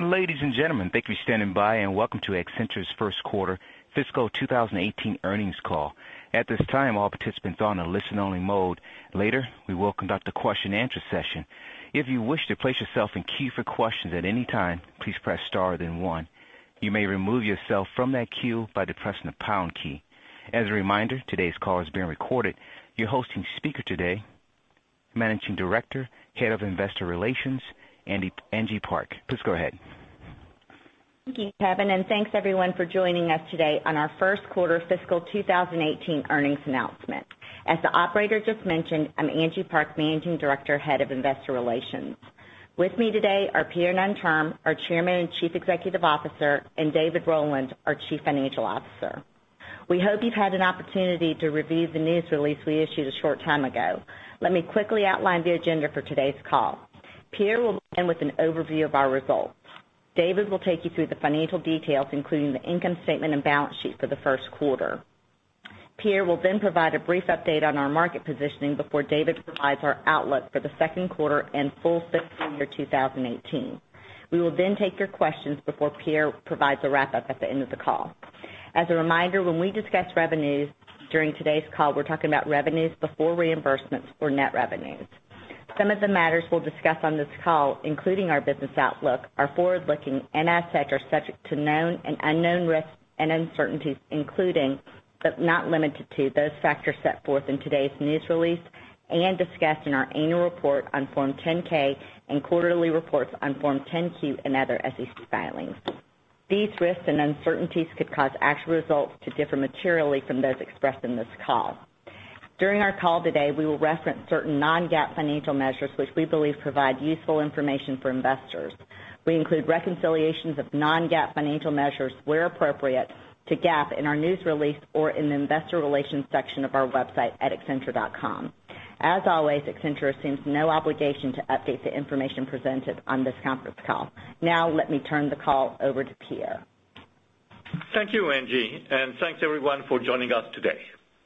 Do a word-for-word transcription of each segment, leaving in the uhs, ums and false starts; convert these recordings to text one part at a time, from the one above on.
Ladies and gentlemen, thank you for standing by and welcome to Accenture's first quarter fiscal two thousand eighteen earnings call. At this time, all participants are on a listen-only mode. Later, we will conduct a question-and-answer session. If you wish to place yourself in queue for questions at any time, please press star then one. You may remove yourself from that queue by depressing the pound key. As a reminder, today's call is being recorded. Your hosting speaker today, Managing Director, Head of Investor Relations, Andy, Angie Park. Please go ahead. Thank you, Kevin, and thanks everyone for joining us today on our first quarter fiscal two thousand eighteen earnings announcement. As the operator just mentioned, I'm Angie Park, Managing Director, Head of Investor Relations. With me today are Pierre Nanterme, our Chairman and Chief Executive Officer, and David Rowland, our Chief Financial Officer. We hope you've had an opportunity to review the news release we issued a short time ago. Let me quickly outline the agenda for today's call. Pierre will begin with an overview of our results. David will take you through the financial details, including the income statement and balance sheet for the first quarter. Pierre will then provide a brief update on our market positioning before David provides our outlook for the second quarter and full fiscal year two thousand eighteen. We will then take your questions before Pierre provides a wrap-up at the end of the call. As a reminder, when we discuss revenues during today's call, we're talking about revenues before reimbursements or net revenues. Some of the matters we'll discuss on this call, including our business outlook, are forward-looking and as such are subject to known and unknown risks and uncertainties, including, but not limited to, those factors set forth in today's news release and discussed in our annual report on Form ten K and quarterly reports on Form ten Q and other S E C filings. These risks and uncertainties could cause actual results to differ materially from those expressed in this call. During our call today, we will reference certain non-GAAP financial measures which we believe provide useful information for investors. We include reconciliations of non-GAAP financial measures, where appropriate, to GAAP in our news release or in the investor relations section of our website at accenture dot com. As always, Accenture assumes no obligation to update the information presented on this conference call. Now let me turn the call over to Pierre. Thank you, Angie, and thanks everyone for joining us today.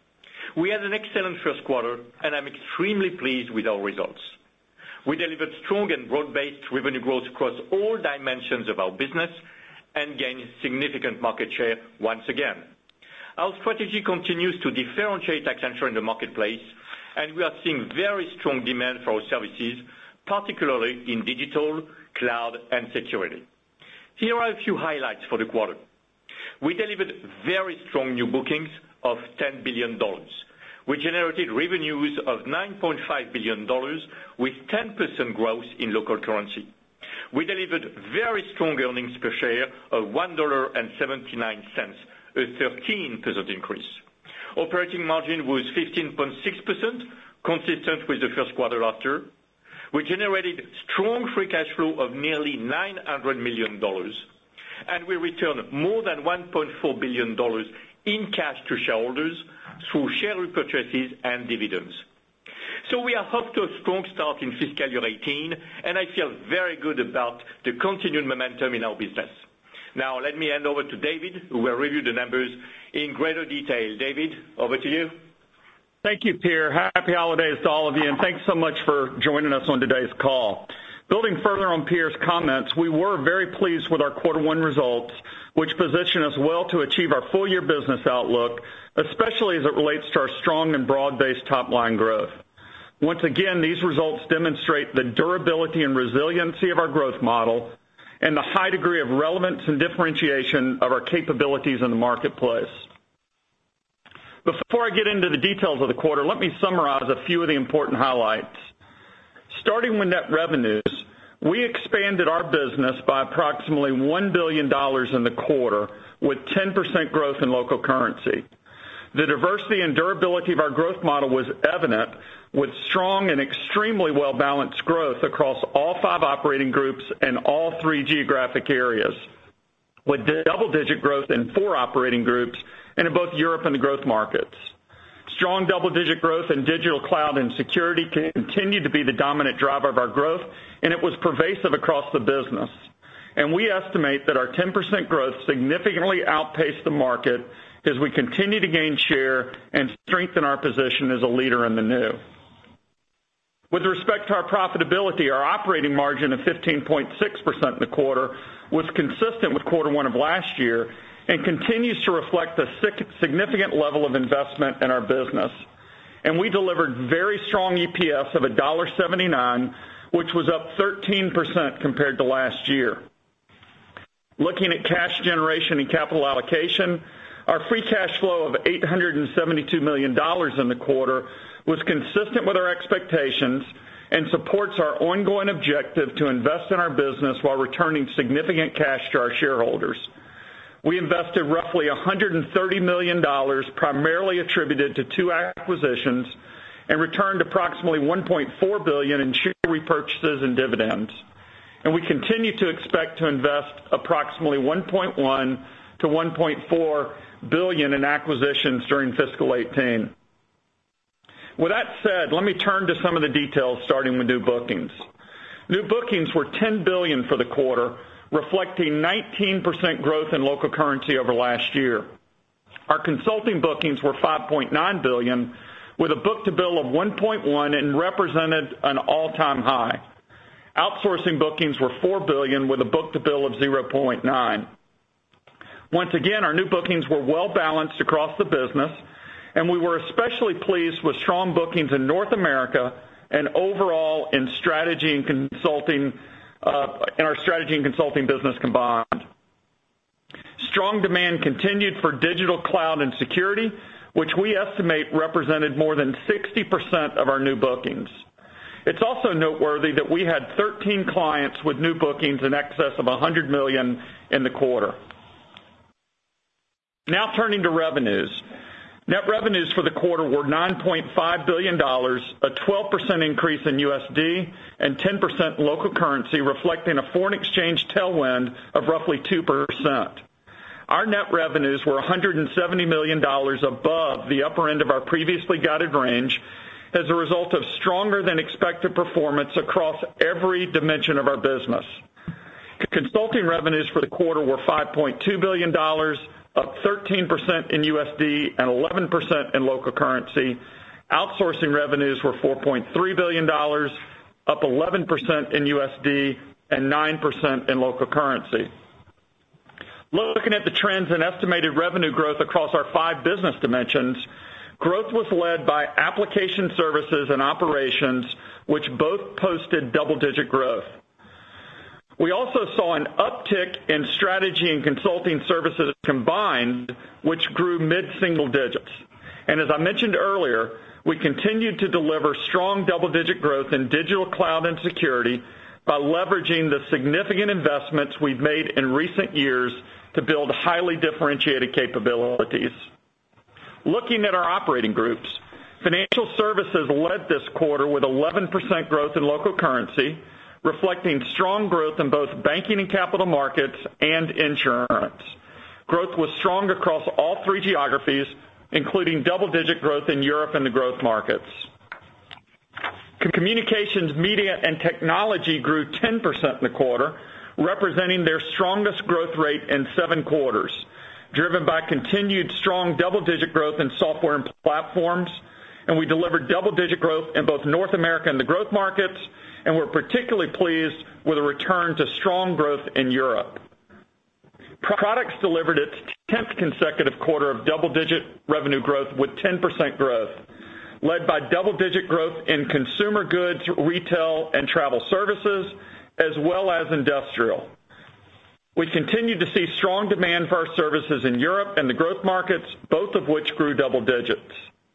We had an excellent first quarter, and I'm extremely pleased with our results. We delivered strong and broad-based revenue growth across all dimensions of our business and gained significant market share once again. Our strategy continues to differentiate Accenture in the marketplace, and we are seeing very strong demand for our services, particularly in digital, cloud, and security. Here are a few highlights for the quarter. We delivered very strong new bookings of ten billion dollars. We generated revenues of nine point five billion dollars with ten percent growth in local currency. We delivered very strong earnings per share of one dollar and seventy-nine cents, a thirteen percent increase. Operating margin was fifteen point six percent, consistent with the first quarter last year. We generated strong free cash flow of nearly nine hundred million dollars, and we returned more than one point four billion dollars in cash to shareholders through share repurchases and dividends. So we are off to a strong start in fiscal year eighteen, and I feel very good about the continued momentum in our business. Now let me hand over to David, who will review the numbers in greater detail. David, over to you. Thank you, Pierre. Happy holidays to all of you, and thanks so much for joining us on today's call. Building further on Pierre's comments, we were very pleased with our quarter one results, which position us well to achieve our full-year business outlook, especially as it relates to our strong and broad-based top-line growth. Once again, these results demonstrate the durability and resiliency of our growth model and the high degree of relevance and differentiation of our capabilities in the marketplace. Before I get into the details of the quarter, let me summarize a few of the important highlights. Starting with net revenues, we expanded our business by approximately one billion dollars in the quarter with ten percent growth in local currency. The diversity and durability of our growth model was evident with strong and extremely well-balanced growth across all five operating groups and all three geographic areas, with double-digit growth in four operating groups and in both Europe and the growth markets. Strong double-digit growth in digital, cloud, and security continued to be the dominant driver of our growth, and it was pervasive across the business. And we estimate that our ten percent growth significantly outpaced the market as we continue to gain share and strengthen our position as a leader in the new. With respect to our profitability, our operating margin of fifteen point six percent in the quarter was consistent with quarter one of last year and continues to reflect a significant level of investment in our business. And we delivered very strong E P S of one dollar and seventy-nine cents, which was up thirteen percent compared to last year. Looking at cash generation and capital allocation, our free cash flow of eight hundred seventy-two million dollars in the quarter was consistent with our expectations and supports our ongoing objective to invest in our business while returning significant cash to our shareholders. We invested roughly one hundred thirty million dollars, primarily attributed to two acquisitions, and returned approximately one point four billion dollars in share repurchases and dividends. And we continue to expect to invest approximately one point one to one point four billion dollars in acquisitions during fiscal eighteen. With that said, let me turn to some of the details, starting with new bookings. New bookings were ten billion dollars for the quarter, reflecting nineteen percent growth in local currency over last year. Our consulting bookings were five point nine billion dollars, with a book-to-bill of one point one and represented an all-time high. Outsourcing bookings were four billion dollars with a book-to-bill of zero point nine. Once again, our new bookings were well-balanced across the business, and we were especially pleased with strong bookings in North America and overall in strategy and consulting, uh, in our strategy and consulting business combined. Strong demand continued for digital, cloud, and security, which we estimate represented more than sixty percent of our new bookings. It's also noteworthy that we had thirteen clients with new bookings in excess of one hundred million dollars in the quarter. Now turning to revenues. Net revenues for the quarter were nine point five billion dollars, a twelve percent increase in U S D and ten percent in local currency, reflecting a foreign exchange tailwind of roughly two percent. Our net revenues were one hundred seventy million dollars above the upper end of our previously guided range as a result of stronger than expected performance across every dimension of our business. Consulting revenues for the quarter were five point two billion dollars, up thirteen percent in U S D and eleven percent in local currency. Outsourcing revenues were four point three billion dollars, up eleven percent in U S D and nine percent in local currency. Looking at the trends in estimated revenue growth across our five business dimensions, growth was led by application services and operations, which both posted double-digit growth. We also saw an uptick in strategy and consulting services combined, which grew mid-single digits. And as I mentioned earlier, we continued to deliver strong double-digit growth in digital, cloud, and security by leveraging the significant investments we've made in recent years to build highly differentiated capabilities. Looking at our operating groups, financial services led this quarter with eleven percent growth in local currency, reflecting strong growth in both banking and capital markets and insurance. Growth was strong across all three geographies, including double-digit growth in Europe and the growth markets. Communications, media, and technology grew ten percent in the quarter, representing their strongest growth rate in seven quarters, driven by continued strong double-digit growth in software and platforms, and we delivered double-digit growth in both North America and the growth markets, and we're particularly pleased with a return to strong growth in Europe. Products delivered its tenth consecutive quarter of double-digit revenue growth with ten percent growth, led by double-digit growth in consumer goods, retail, and travel services, as well as industrial. We continue to see strong demand for our services in Europe and the growth markets, both of which grew double digits.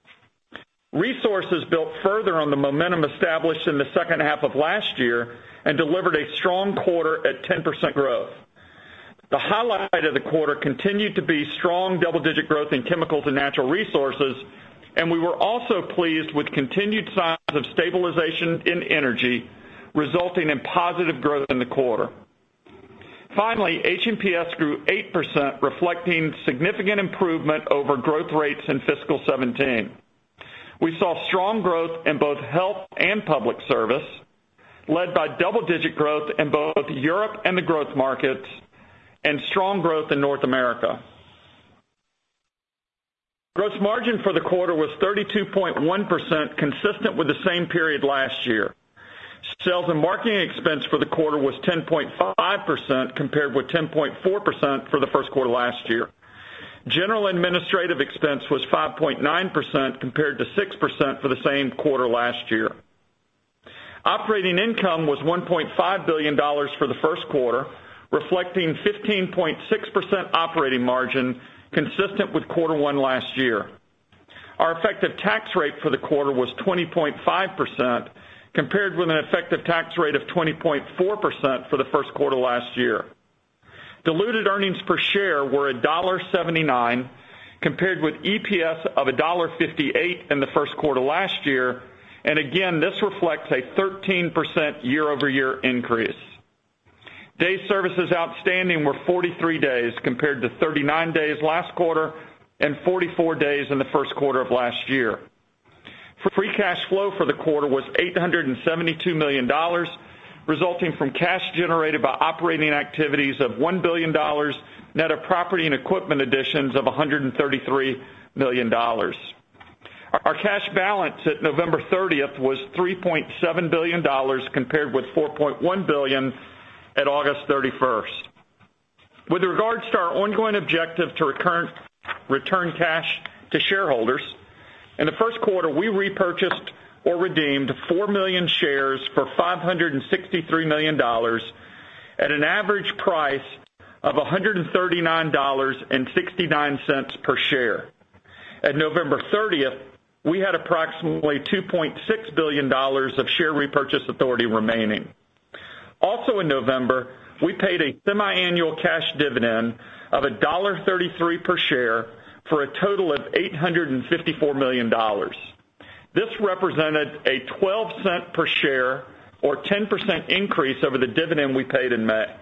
Resources built further on the momentum established in the second half of last year and delivered a strong quarter at ten percent growth. The highlight of the quarter continued to be strong double-digit growth in chemicals and natural resources, and we were also pleased with continued signs of stabilization in energy, resulting in positive growth in the quarter. Finally, H and P S grew eight percent, reflecting significant improvement over growth rates in fiscal seventeen. We saw strong growth in both health and public service, led by double-digit growth in both Europe and the growth markets, and strong growth in North America. Gross margin for the quarter was thirty-two point one percent, consistent with the same period last year. Sales and marketing expense for the quarter was ten point five percent compared with ten point four percent for the first quarter last year. General administrative expense was five point nine percent compared to six percent for the same quarter last year. Operating income was one point five billion dollars for the first quarter, reflecting fifteen point six percent operating margin, consistent with quarter one last year. Our effective tax rate for the quarter was twenty point five percent, compared with an effective tax rate of twenty point four percent for the first quarter last year. Diluted earnings per share were one dollar seventy-nine, compared with E P S of one dollar fifty-eight in the first quarter last year, and again, this reflects a thirteen percent year-over-year increase. Days services outstanding were forty-three days compared to thirty-nine days last quarter and forty-four days in the first quarter of last year. Free cash flow for the quarter was eight hundred seventy-two million dollars, resulting from cash generated by operating activities of one billion dollars, net of property and equipment additions of one hundred thirty-three million dollars. Our cash balance at November thirtieth was three point seven billion dollars compared with four point one billion dollars at August thirty-first. With regards to our ongoing objective to recurrent, return cash to shareholders, in the first quarter we repurchased or redeemed four million shares for five hundred sixty-three million dollars at an average price of one hundred thirty-nine dollars and sixty-nine cents per share. At November thirtieth, we had approximately two point six billion dollars of share repurchase authority remaining. Also in November, we paid a semi-annual cash dividend of one dollar thirty-three per share for a total of eight hundred fifty-four million dollars. This represented a twelve cents per share or ten percent increase over the dividend we paid in May.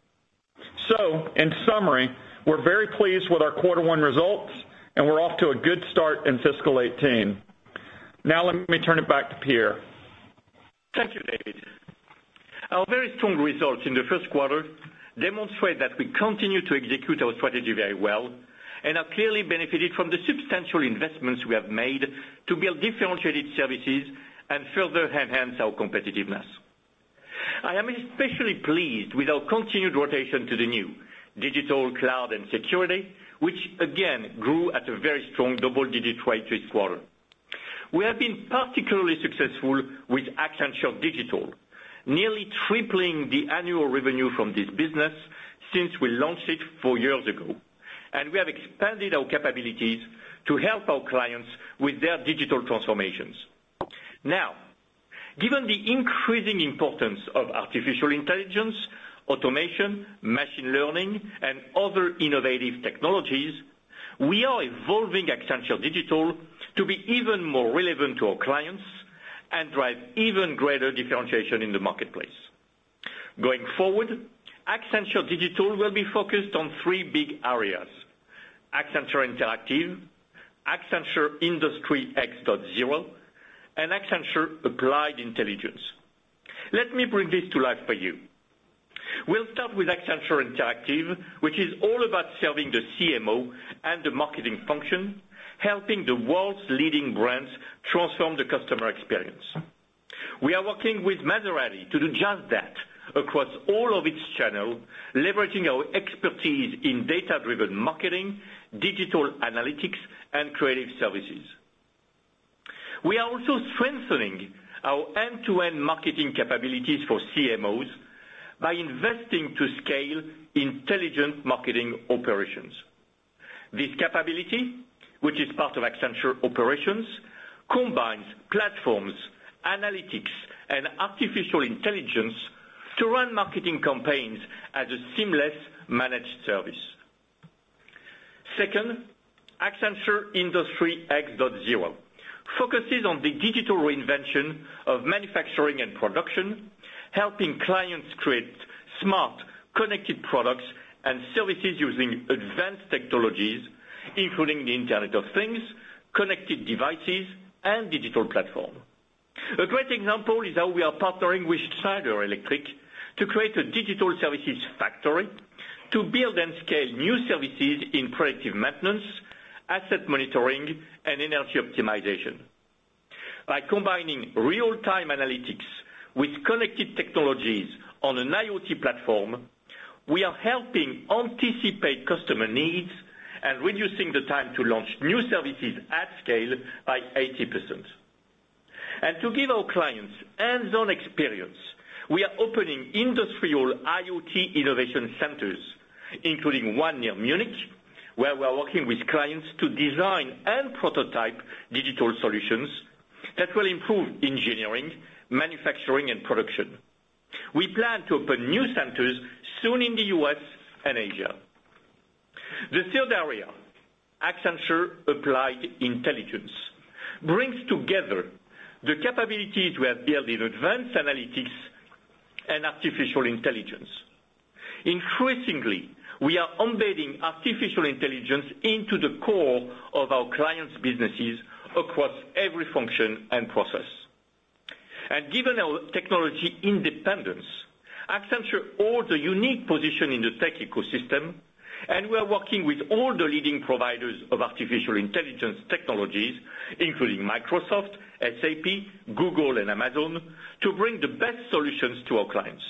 So, in summary, we're very pleased with our quarter one results, and we're off to a good start in fiscal eighteen. Now let me turn it back to Pierre. Thank you, David. Our very strong results in the first quarter demonstrate that we continue to execute our strategy very well and are clearly benefited from the substantial investments we have made to build differentiated services and further enhance our competitiveness. I am especially pleased with our continued rotation to the new, digital, cloud, and security, which again grew at a very strong double-digit rate this quarter. We have been particularly successful with Accenture Digital, nearly tripling the annual revenue from this business since we launched it four years ago. And we have expanded our capabilities to help our clients with their digital transformations. Now, given the increasing importance of artificial intelligence, automation, machine learning, and other innovative technologies, we are evolving Accenture Digital to be even more relevant to our clients and drive even greater differentiation in the marketplace. Going forward, Accenture Digital will be focused on three big areas: Accenture Interactive, Accenture Industry X point zero, and Accenture Applied Intelligence. Let me bring this to life for you. We'll start with Accenture Interactive, which is all about serving the C M O and the marketing function, helping the world's leading brands transform the customer experience. We are working with Maserati to do just that across all of its channels, leveraging our expertise in data-driven marketing, digital analytics, and creative services. We are also strengthening our end-to-end marketing capabilities for C M Os by investing to scale intelligent marketing operations. This capability, which is part of Accenture Operations, combines platforms, analytics, and artificial intelligence to run marketing campaigns as a seamless managed service. Second, Accenture Industry X point zero focuses on the digital reinvention of manufacturing and production, helping clients create smart, connected products and services using advanced technologies, including the Internet of Things, connected devices, and digital platform. A great example is how we are partnering with Schneider Electric to create a digital services factory to build and scale new services in predictive maintenance, asset monitoring, and energy optimization. By combining real-time analytics with connected technologies on an IoT platform, we are helping anticipate customer needs and reducing the time to launch new services at scale by eighty percent. And to give our clients hands-on experience, we are opening industrial IoT innovation centers, including one near Munich, where we are working with clients to design and prototype digital solutions that will improve engineering, manufacturing, and production. We plan to open new centers soon in the U S and Asia. The third area, Accenture Applied Intelligence, brings together the capabilities we have built in advanced analytics and artificial intelligence. Increasingly, we are embedding artificial intelligence into the core of our clients' businesses across every function and process. And given our technology independence, Accenture holds a unique position in the tech ecosystem, and we are working with all the leading providers of artificial intelligence technologies, including Microsoft, S A P, Google, and Amazon, to bring the best solutions to our clients.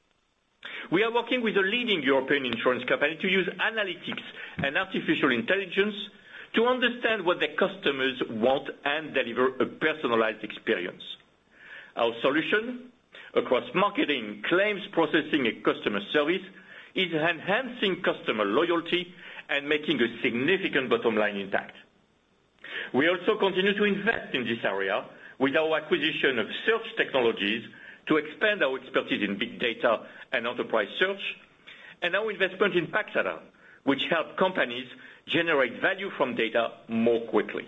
We are working with a leading European insurance company to use analytics and artificial intelligence to understand what their customers want and deliver a personalized experience. Our solution, across marketing, claims processing, and customer service, is enhancing customer loyalty and making a significant bottom line impact. We also continue to invest in this area with our acquisition of Search Technologies to expand our expertise in big data and enterprise search, and our investment in Paxata, which help companies generate value from data more quickly.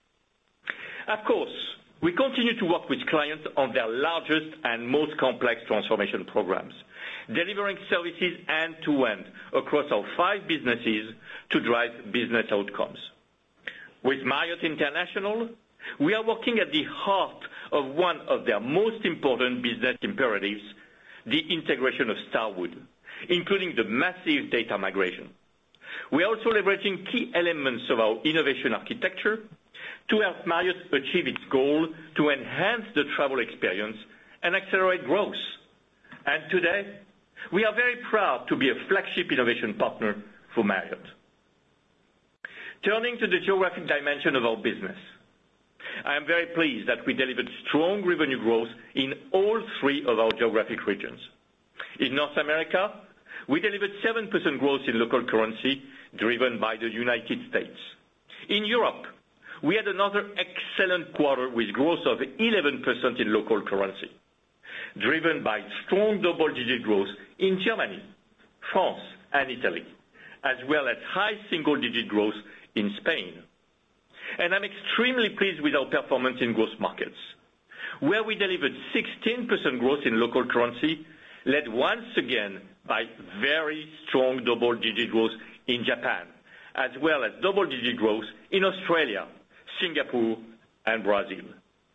Of course, we continue to work with clients on their largest and most complex transformation programs, delivering services end-to-end across our five businesses to drive business outcomes. With Marriott International, we are working at the heart of one of their most important business imperatives, the integration of Starwood, including the massive data migration. We are also leveraging key elements of our innovation architecture to help Marriott achieve its goal to enhance the travel experience and accelerate growth. And today, we are very proud to be a flagship innovation partner for Marriott. Turning to the geographic dimension of our business, I am very pleased that we delivered strong revenue growth in all three of our geographic regions. In North America, we delivered seven percent growth in local currency, driven by the United States. In Europe, we had another excellent quarter with growth of eleven percent in local currency, driven by strong double-digit growth in Germany, France, and Italy, as well as high single-digit growth in Spain. And I'm extremely pleased with our performance in growth markets, where we delivered sixteen percent growth in local currency, led once again by very strong double-digit growth in Japan, as well as double-digit growth in Australia, Singapore, and Brazil.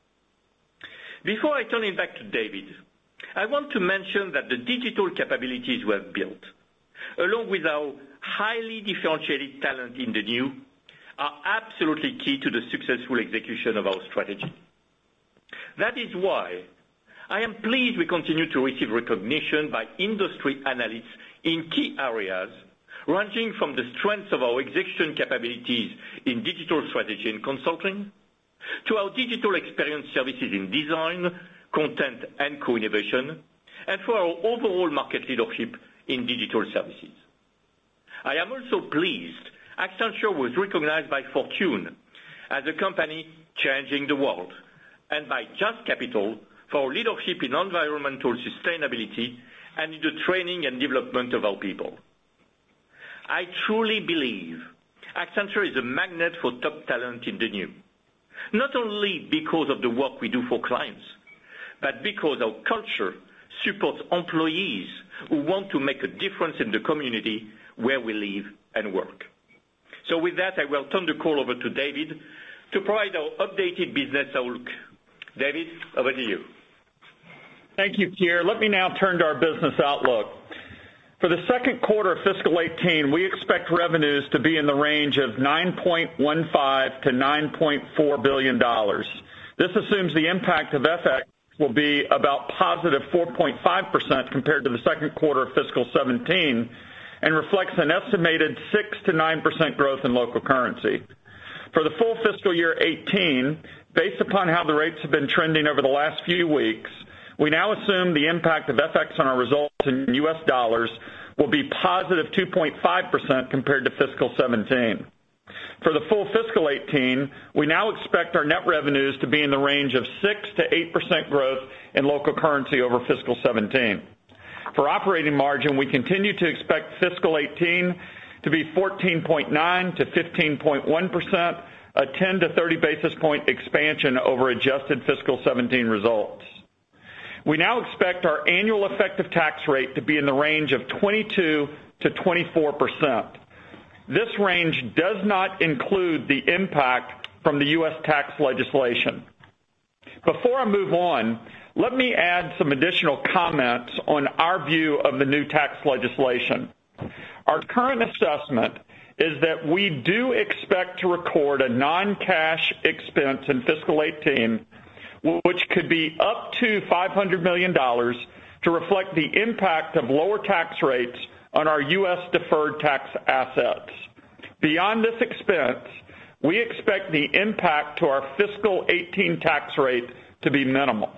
Before I turn it back to David, I want to mention that the digital capabilities we have built, along with our highly differentiated talent in the new, are absolutely key to the successful execution of our strategy. That is why I am pleased we continue to receive recognition by industry analysts in key areas, ranging from the strengths of our execution capabilities in digital strategy and consulting, to our digital experience services in design, content, and co-innovation, and for our overall market leadership in digital services. I am also pleased Accenture was recognized by Fortune as a company changing the world, and by Just Capital for our leadership in environmental sustainability and in the training and development of our people. I truly believe Accenture is a magnet for top talent in the new, not only because of the work we do for clients, but because our culture supports employees who want to make a difference in the community where we live and work. So with that, I will turn the call over to David to provide our updated business outlook. David, over to you. Thank you, Pierre. Let me now turn to our business outlook. For the second quarter of fiscal eighteen, we expect revenues to be in the range of nine point one five to nine point four billion dollars. This assumes the impact of F X will be about positive four point five percent compared to the second quarter of fiscal seventeen and reflects an estimated six to nine percent growth in local currency. For the full fiscal year eighteen, based upon how the rates have been trending over the last few weeks, we now assume the impact of F X on our results in U S dollars will be positive two point five percent compared to fiscal seventeen. For the full fiscal eighteen, we now expect our net revenues to be in the range of six to eight percent growth in local currency over fiscal seventeen. For operating margin, we continue to expect fiscal eighteen to be fourteen point nine to fifteen point one percent, a ten to thirty basis point expansion over adjusted fiscal seventeen results. We now expect our annual effective tax rate to be in the range of twenty-two to twenty-four percent. This range does not include the impact from the U S tax legislation. Before I move on, let me add some additional comments on our view of the new tax legislation. Our current assessment is that we do expect to record a non-cash expense in fiscal eighteen, which could be up to five hundred million dollars, to reflect the impact of lower tax rates on our U S deferred tax assets. Beyond this expense, we expect the impact to our fiscal eighteen tax rate to be minimal.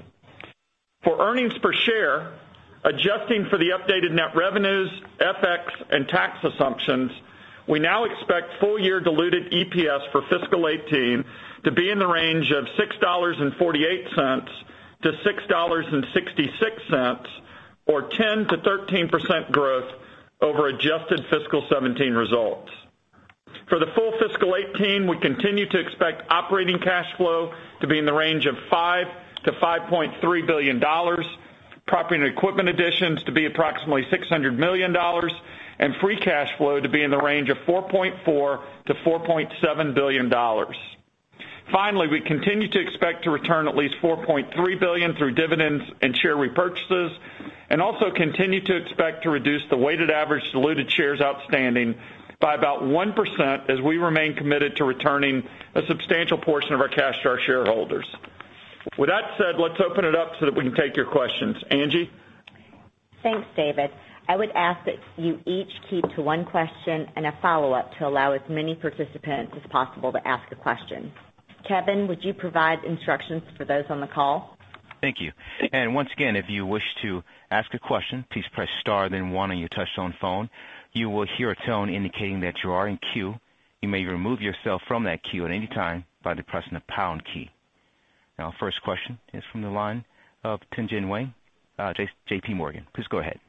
For earnings per share, adjusting for the updated net revenues, F X, and tax assumptions, we now expect full-year diluted E P S for fiscal eighteen to be in the range of six dollars and forty-eight cents to six dollars and sixty-six cents, or ten to thirteen percent growth over adjusted fiscal seventeen results. For the full fiscal eighteen, we continue to expect operating cash flow to be in the range of five to five point three billion dollars, property and equipment additions to be approximately six hundred million dollars, and free cash flow to be in the range of four point four to four point seven billion dollars. Finally, we continue to expect to return at least four point three billion dollars through dividends and share repurchases, and also continue to expect to reduce the weighted average diluted shares outstanding by about one percent as we remain committed to returning a substantial portion of our cash to our shareholders. With that said, let's open it up so that we can take your questions. Angie? Thanks, David. I would ask that you each keep to one question and a follow-up to allow as many participants as possible to ask a question. Kevin, would you provide instructions for those on the call? Thank you. And once again, if you wish to ask a question, please press star then one on your touchtone phone. You will hear a tone indicating that you are in queue. You may remove yourself from that queue at any time by pressing the pound key. Now, first question is from the line of Tien-Tsin Huang, uh, J P Morgan. Please go ahead.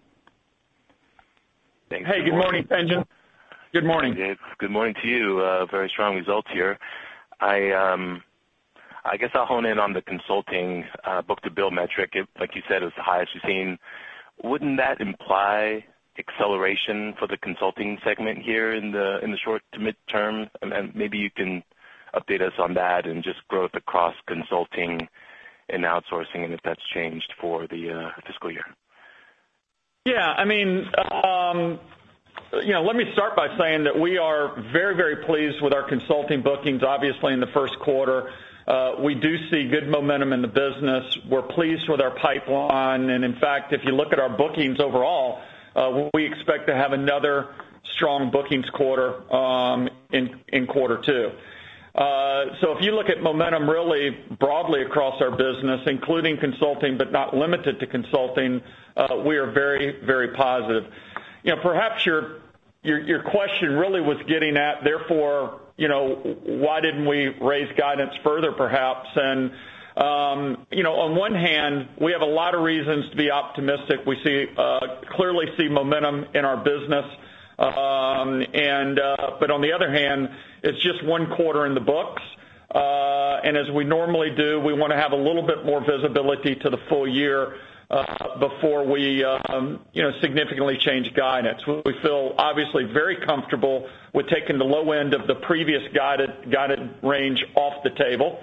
Thanks. Hey, good morning, Tien-Tsin. Good morning. Hey, Dave. Good morning to you. Uh, very strong results here. I um, I guess I'll hone in on the consulting uh, book-to-bill metric. It, like you said, it was the highest we've seen. Wouldn't that imply acceleration for the consulting segment here in the in the short to mid-term? And, and maybe you can update us on that and just growth across consulting and outsourcing, and if that's changed for the uh, fiscal year. Yeah, I mean, um, you know, let me start by saying that we are very, very pleased with our consulting bookings, obviously, in the first quarter. Uh, we do see good momentum in the business. We're pleased with our pipeline, and in fact, if you look at our bookings overall, uh, we expect to have another strong bookings quarter um, in, in quarter two. Uh, so if you look at momentum really broadly across our business, including consulting but not limited to consulting, uh, we are very, very positive. You know, perhaps your, your your question really was getting at, therefore, you know, why didn't we raise guidance further, perhaps? And um, you know, on one hand, we have a lot of reasons to be optimistic. We see uh, clearly see momentum in our business. Um, and uh, but on the other hand, it's just one quarter in the books, uh, and as we normally do, we want to have a little bit more visibility to the full year uh, before we, um, you know, significantly change guidance. We feel obviously very comfortable with taking the low end of the previous guided guided range off the table,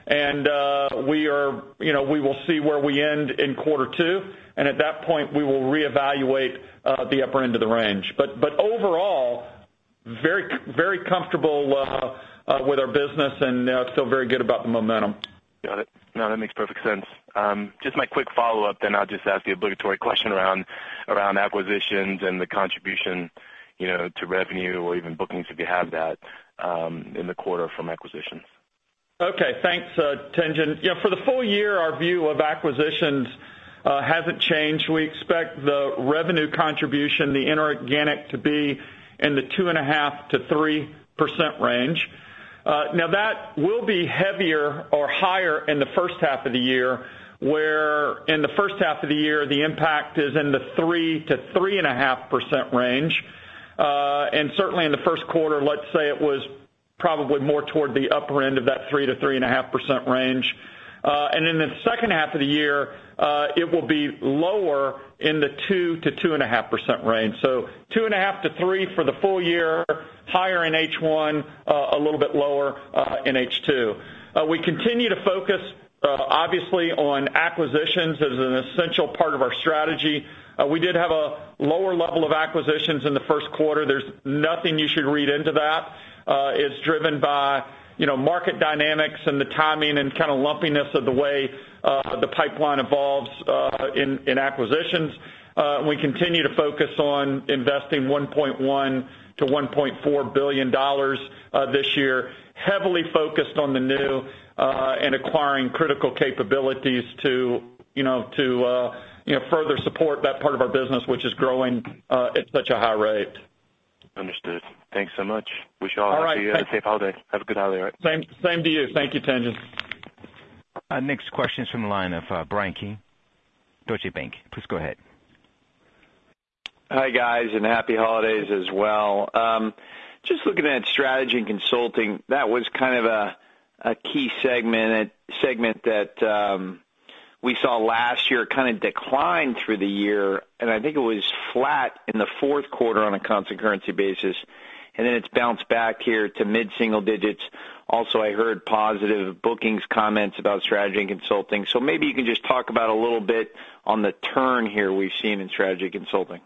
and uh, we are, you know, we will see where we end in quarter two, and at that point we will reevaluate uh, the upper end of the range. But but overall, very very comfortable uh, uh, with our business, and uh, feel very good about the momentum. Got it. No, that makes perfect sense. Um, just my quick follow-up, then I'll just ask the obligatory question around around acquisitions and the contribution, you know, to revenue or even bookings if you have that um, in the quarter from acquisitions. Okay, thanks, uh, Tien-Tsin. You know, for the full year, our view of acquisitions uh, hasn't changed. We expect the revenue contribution, the inorganic, to be in the two and a half to three percent range. Uh, now that will be heavier or higher in the first half of the year, where in the first half of the year the impact is in the three to three and a half percent range, uh, and certainly in the first quarter, let's say it was probably more toward the upper end of that three to three and a half percent range. Uh, and in the second half of the year, uh, it will be lower in the two to two and a half percent range. So two and a half to three for the full year, higher in H one, uh, a little bit lower uh, in H two. Uh, we continue to focus, uh, obviously, on acquisitions as an essential part of our strategy. Uh, we did have a lower level of acquisitions in the first quarter. There's nothing you should read into that. Uh, it's driven by, you know, market dynamics and the timing and kind of lumpiness of the way uh, the pipeline evolves uh, in, in acquisitions. Uh, we continue to focus on investing one point one to one point four billion dollars uh, this year, heavily focused on the new uh, and acquiring critical capabilities to, you know, to uh, you know, further support that part of our business, which is growing uh, at such a high rate. Understood. Thanks so much. Wish you all, all a right. happy, uh, safe holiday. Have a good holiday, right? Same, same to you. Thank you, Tien-Tsin. Uh, next question is from the line of uh, Bryan Keane, Deutsche Bank. Please go ahead. Hi, guys, and happy holidays as well. Um, just looking at strategy and consulting, that was kind of a, a key segment segment that um, we saw last year kind of decline through the year, and I think it was flat in the fourth quarter on a constant currency basis, and then it's bounced back here to mid-single digits. Also, I heard positive bookings comments about strategy and consulting, so maybe you can just talk about a little bit on the turn here we've seen in strategy and consulting.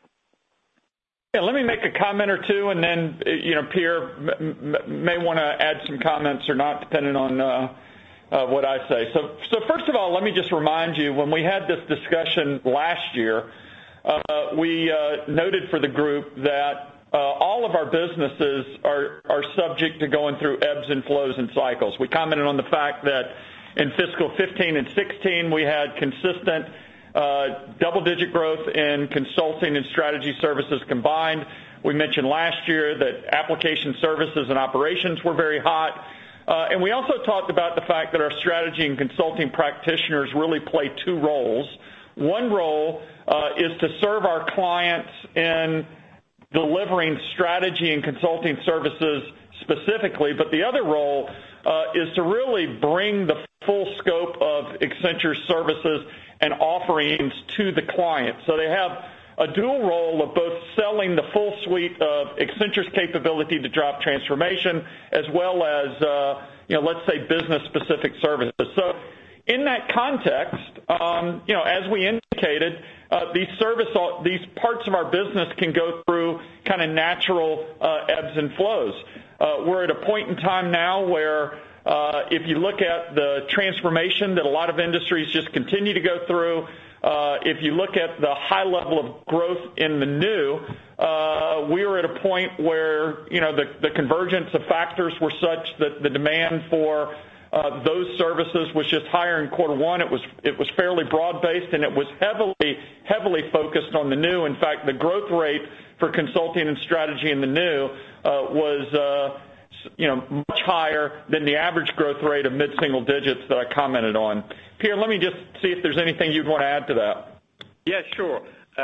Yeah, let me make a comment or two, and then, you know, Pierre m- m- may want to add some comments or not, depending on uh, uh, what I say. So, so first of all, let me just remind you, when we had this discussion last year, uh, we uh, noted for the group that uh, all of our businesses are, are subject to going through ebbs and flows and cycles. We commented on the fact that in fiscal fifteen and sixteen, we had consistent Uh, double-digit growth in consulting and strategy services combined. We mentioned last year that application services and operations were very hot. Uh, and we also talked about the fact that our strategy and consulting practitioners really play two roles. One role uh, is to serve our clients in delivering strategy and consulting services specifically, but the other role uh, is to really bring the full scope of Accenture services and offerings to the client. So they have a dual role of both selling the full suite of Accenture's capability to drive transformation, as well as, uh, you know, let's say business-specific services. So in that context, um, you know, as we indicated, uh, these service, these parts of our business can go through kind of natural uh, ebbs and flows. Uh, we're at a point in time now where Uh, if you look at the transformation that a lot of industries just continue to go through, uh, if you look at the high level of growth in the new, uh, we were at a point where, you know, the, the convergence of factors were such that the demand for uh, those services was just higher in quarter one. It was it was fairly broad-based, and it was heavily, heavily focused on the new. In fact, the growth rate for consulting and strategy in the new uh, was uh, you know, much higher than the average growth rate of mid-single digits that I commented on. Pierre, let me just see if there's anything you'd want to add to that. Yeah, sure. Uh,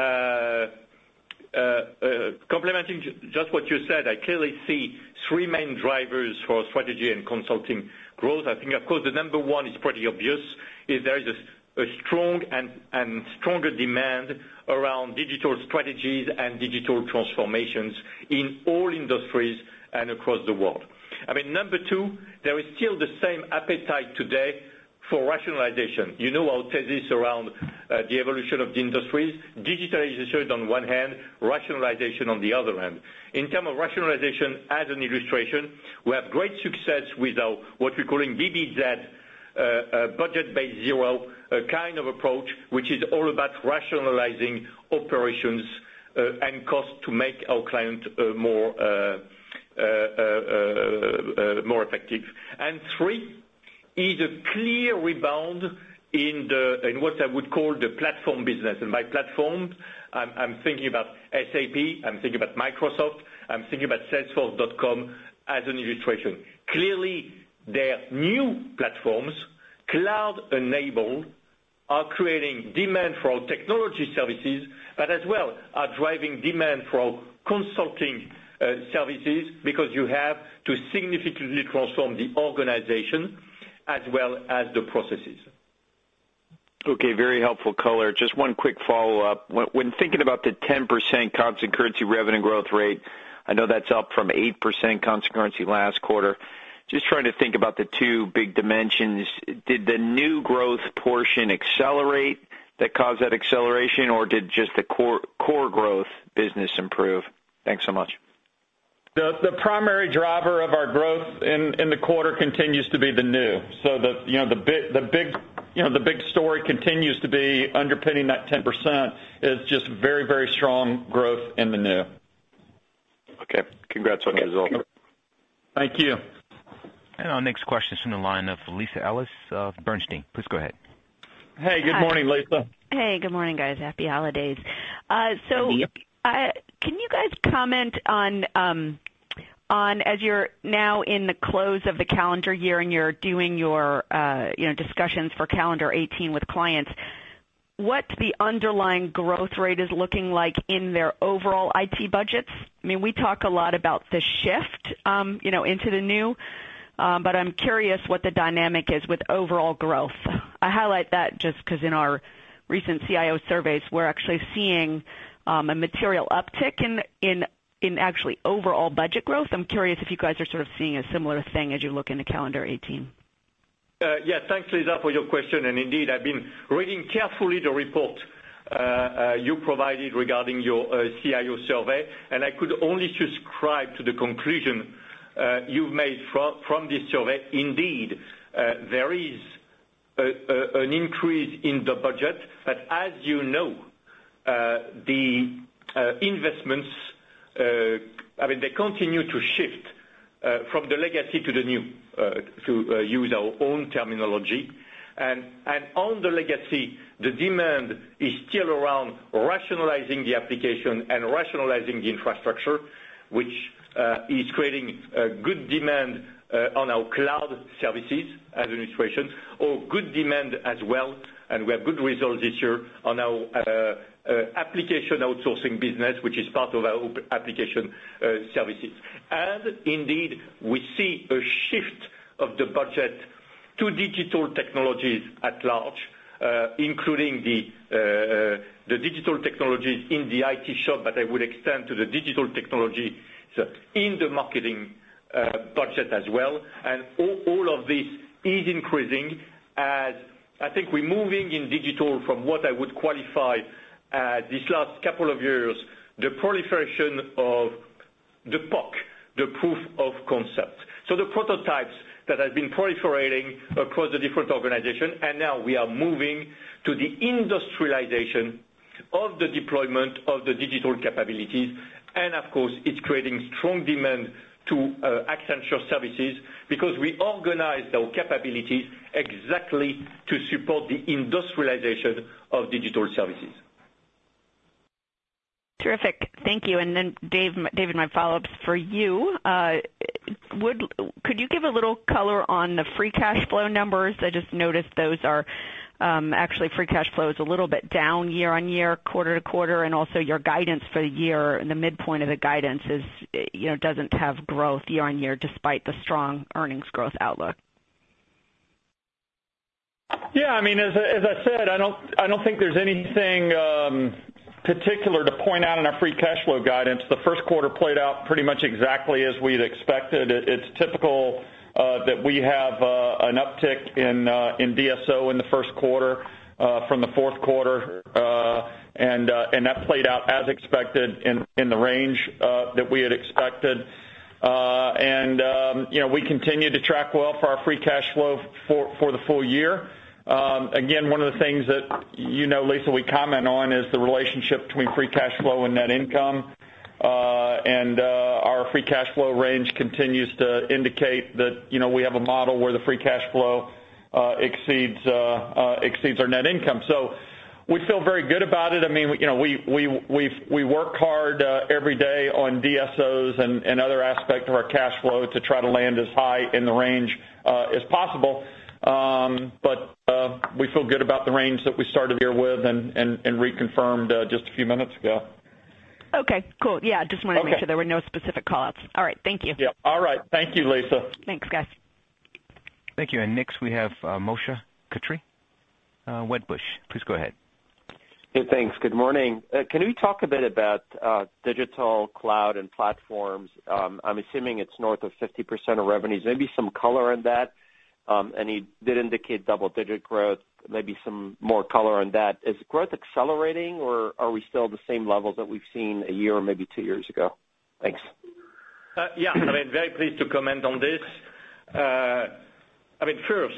uh, uh, complementing just what you said, I clearly see three main drivers for strategy and consulting growth. I think, of course, the number one is pretty obvious, is there is a, a strong and, and stronger demand around digital strategies and digital transformations in all industries and across the world. I mean, number two, there is still the same appetite today for rationalization. You know our thesis around uh, the evolution of the industries, digitalization on one hand, rationalization on the other hand. In terms of rationalization, as an illustration, we have great success with our what we're calling B B Z, uh, uh, budget-based zero uh, kind of approach, which is all about rationalizing operations uh, and cost to make our client uh, more uh, uh, uh, uh, uh, more effective. And three, is a clear rebound in the in what I would call the platform business. And by platform, I'm, I'm thinking about S A P, I'm thinking about Microsoft, I'm thinking about Salesforce dot com as an illustration. Clearly, their new platforms, cloud-enabled, are creating demand for our technology services, but as well are driving demand for our consulting uh, services because you have to significantly transform the organization as well as the processes. Okay, very helpful color. Just one quick follow-up. When, when thinking about the ten percent constant currency revenue growth rate, I know that's up from eight percent constant currency last quarter. Just trying to think about the two big dimensions. Did the new growth portion accelerate that caused that acceleration, or did just the core, core growth business improve? Thanks so much. The, the primary driver of our growth in, in the quarter continues to be the new. So the you know the big the big you know the big story continues to be underpinning that ten percent is just very very strong growth in the new. Okay, congrats on the result. Thank you. And our next question is from the line of Lisa Ellis of Bernstein. Please go ahead. Hey, good Hi. morning, Lisa. Hey, good morning, guys. Happy holidays. Uh, so, uh, can you guys comment on um, on as you're now in the close of the calendar year and you're doing your uh, you know discussions for calendar eighteen with clients, what the underlying growth rate is looking like in their overall I T budgets? I mean, we talk a lot about the shift, um, you know, into the new. Um, but I'm curious what the dynamic is with overall growth. I highlight that just because in our recent C I O surveys, we're actually seeing um, a material uptick in, in in actually overall budget growth. I'm curious if you guys are sort of seeing a similar thing as you look into calendar eighteen. Uh, yeah, thanks, Lisa, for your question. And indeed, I've been reading carefully the report uh, uh, you provided regarding your uh, C I O survey, and I could only subscribe to the conclusion Uh, you've made from, from this survey. Indeed, uh, there is a, a, an increase in the budget, but as you know, uh, the uh, investments, uh, I mean, they continue to shift uh, from the legacy to the new, uh, to uh, use our own terminology. And, and on the legacy, the demand is still around rationalizing the application and rationalizing the infrastructure, which Uh, is creating uh, good demand uh, on our cloud services as an illustration, or good demand as well, and we have good results this year on our uh, uh, application outsourcing business, which is part of our application uh, services. And indeed, we see a shift of the budget to digital technologies at large, uh, including the, uh, the digital technologies in the I T shop, but I would extend to the digital technology in the marketing uh, budget as well. And all, all of this is increasing as I think we're moving in digital from what I would qualify as this last couple of years, the proliferation of the P O C, the proof of concept. So the prototypes that have been proliferating across the different organizations, and now we are moving to the industrialization of the deployment of the digital capabilities. And, of course, it's creating strong demand to uh, Accenture services because we organized our capabilities exactly to support the industrialization of digital services. Terrific. Thank you. And then, Dave, David, my follow-up's for you. Uh, would Could you give a little color on the free cash flow numbers? I just noticed those are Um, actually, free cash flow is a little bit down year on year, quarter to quarter, and also your guidance for the year, and the midpoint of the guidance is, you know, doesn't have growth year on year despite the strong earnings growth outlook. Yeah, I mean, as, as I said, I don't, I don't think there's anything um, particular to point out in our free cash flow guidance, the first quarter played out pretty much exactly as we'd expected. It's typical uh, that we have uh, an uptick in uh, in D S O in the first quarter uh, from the fourth quarter, uh, and uh, and that played out as expected in in the range uh, that we had expected. Uh, and um, you know, we continue to track well for our free cash flow for for the full year. Um, again, one of the things that, you know, Lisa, we comment on is the relationship between free cash flow and net income. Uh, and uh, our free cash flow range continues to indicate that, you know, we have a model where the free cash flow uh, exceeds uh, uh, exceeds our net income. So we feel very good about it. I mean, you know, we we we we work hard uh, every day on D S Os and, and other aspects of our cash flow to try to land as high in the range uh, as possible. Um, but uh, we feel good about the range that we started the year with and, and, and reconfirmed uh, just a few minutes ago. Okay, cool. Yeah, just wanted okay. to make sure there were no specific call-outs. All right, thank you. Yeah, all right. Thank you, Lisa. Thanks, guys. Thank you. And next we have uh, Moshe Katri, uh, Wedbush. Please go ahead. Hey, thanks. Good morning. Uh, can we talk a bit about uh, digital, cloud, and platforms? Um, I'm assuming it's north of fifty percent of revenues. Maybe some color on that. Um, and he did indicate double-digit growth, maybe some more color on that. Is growth accelerating, or are we still at the same levels that we've seen a year or maybe two years ago? Thanks. Uh, yeah, I mean, very pleased to comment on this. Uh, I mean, first,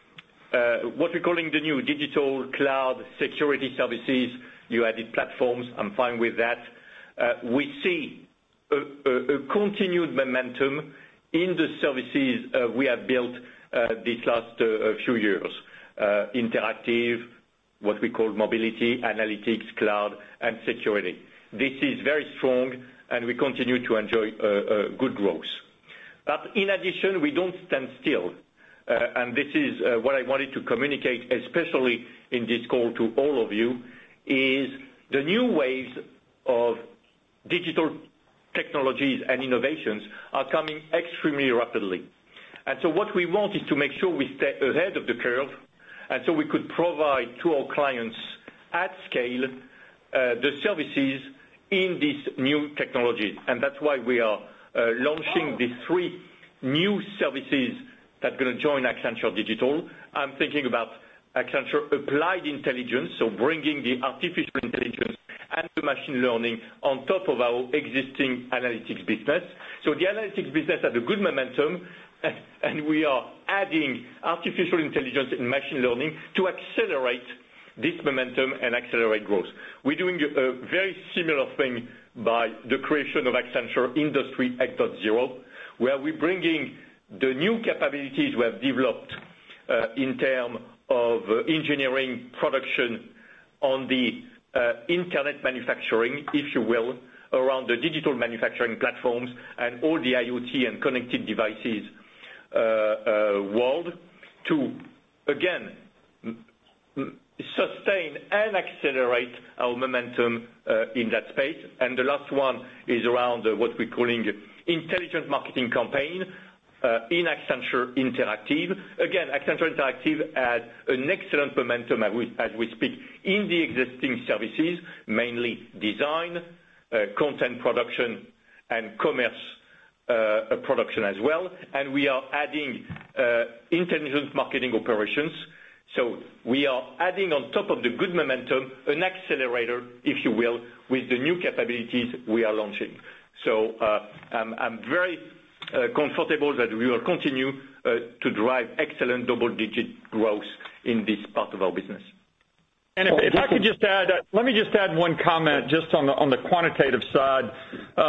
uh, what we're calling the new digital cloud security services, you added platforms, I'm fine with that. Uh, we see a, a, a continued momentum in the services uh, we have built Uh, these last uh, few years. Uh, interactive, what we call mobility, analytics, cloud, and security. This is very strong, and we continue to enjoy uh, uh, good growth. But in addition, we don't stand still. Uh, and this is uh, what I wanted to communicate, especially in this call to all of you, is the new waves of digital technologies and innovations are coming extremely rapidly. And so what we want is to make sure we stay ahead of the curve, and so we could provide to our clients at scale uh, the services in these new technologies. And that's why we are uh, launching these three new services that are going to join Accenture Digital. I'm thinking about Accenture Applied Intelligence, so bringing the artificial intelligence and the machine learning on top of our existing analytics business. So the analytics business has a good momentum, and we are adding artificial intelligence and machine learning to accelerate this momentum and accelerate growth. We're doing a very similar thing by the creation of Accenture Industry eight point oh, where we're bringing the new capabilities we have developed uh, in terms of uh, engineering production on the uh, internet manufacturing, if you will, around the digital manufacturing platforms and all the IoT and connected devices Uh, uh, world to, again, m- m- sustain and accelerate our momentum uh, in that space. And the last one is around uh, what we're calling intelligent marketing campaign uh, in Accenture Interactive. Again, Accenture Interactive has an excellent momentum as we, as we speak in the existing services, mainly design, uh, content production, and commerce Uh, a production as well, and we are adding uh, intelligent marketing operations. So we are adding on top of the good momentum an accelerator, if you will, with the new capabilities we are launching. So uh, I'm, I'm very uh, comfortable that we will continue uh, to drive excellent double-digit growth in this part of our business. And if, if I could just add, uh, let me just add one comment just on the on the quantitative side, uh,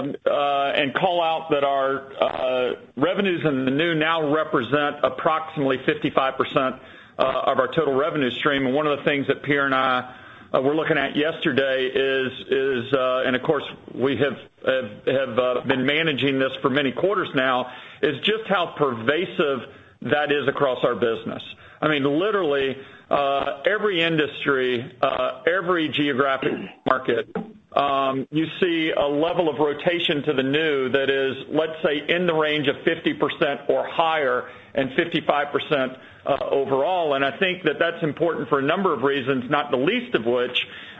uh, and call out that our uh, revenues in the new now represent approximately fifty-five percent uh, of our total revenue stream. And one of the things that Pierre and I uh, were looking at yesterday is is uh, and of course we have have, have uh, been managing this for many quarters now, is just how pervasive that is across our business. I mean, literally. Uh, every industry, uh, every geographic market, um, you see a level of rotation to the new that is, let's say, in the range of fifty percent or higher, and fifty-five percent uh, overall. And I think that that's important for a number of reasons, not the least of which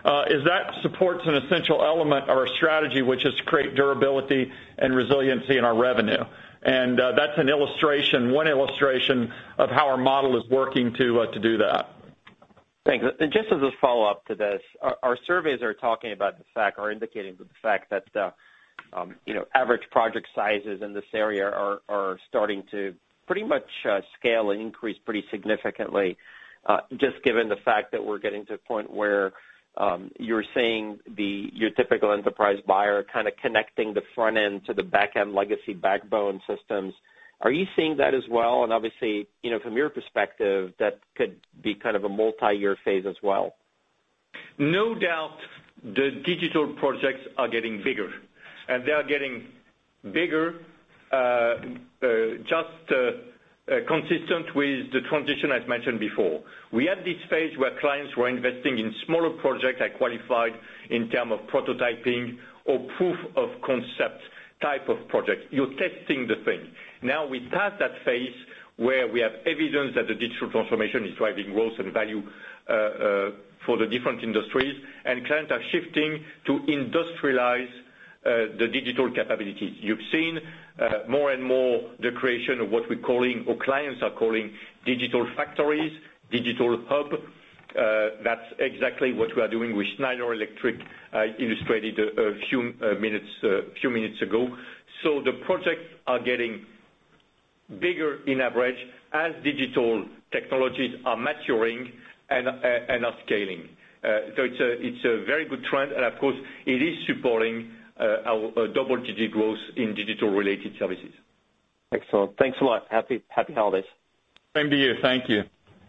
uh, is that supports an essential element of our strategy, which is to create durability and resiliency in our revenue. And uh, that's an illustration, one illustration of how our model is working to uh, to do that. Thanks. And just as a follow-up to this, our, our surveys are talking about the fact, or indicating the fact that uh, um, you know, average project sizes in this area are, are starting to pretty much uh, scale and increase pretty significantly, uh, just given the fact that we're getting to a point where um, you're seeing the your typical enterprise buyer kind of connecting the front end to the back end legacy backbone systems. Are you seeing that as well? And obviously, you know, from your perspective, that could be kind of a multi-year phase as well. No doubt the digital projects are getting bigger, and they are getting bigger uh, uh, just uh, uh, consistent with the transition as mentioned before. We had this phase where clients were investing in smaller projects I qualified in terms of prototyping or proof of concept type of project. You're testing the thing. Now we pass that phase where we have evidence that the digital transformation is driving growth and value uh, uh, for the different industries, and clients are shifting to industrialize uh, the digital capabilities. You've seen uh, more and more the creation of what we're calling, or clients are calling, digital factories, digital hub. Uh, that's exactly what we are doing with Schneider Electric, uh, illustrated a, a few uh, minutes uh, few minutes ago. So the projects are getting bigger in average as digital technologies are maturing and, uh, and are scaling. Uh, so it's a, it's a very good trend, and of course it is supporting uh, our uh, double-digit growth in digital-related services. Excellent. Thanks a lot. Happy Happy holidays. Same to you. Thank you.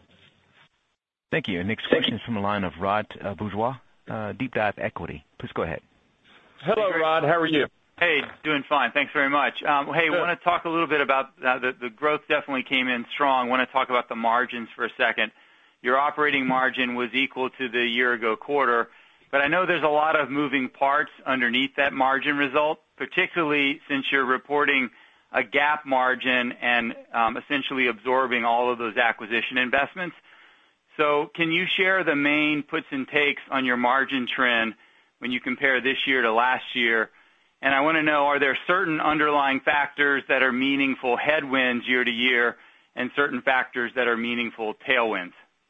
Thank you. Next question is from the line of Rod uh, Bourgeois, uh, Deep Dive Equity. Please go ahead. Hello, Rod. How are you? Hey, doing fine. Thanks very much. Um, hey, I want to talk a little bit about uh, the, the growth definitely came in strong. I want to talk about the margins for a second. Your operating margin was equal to the year-ago quarter, but I know there's a lot of moving parts underneath that margin result, particularly since you're reporting a GAAP margin and um, essentially absorbing all of those acquisition investments. So can you share the main puts and takes on your margin trend when you compare this year to last year? And I want to know, are there certain underlying factors that are meaningful headwinds year to year and certain factors that are meaningful tailwinds?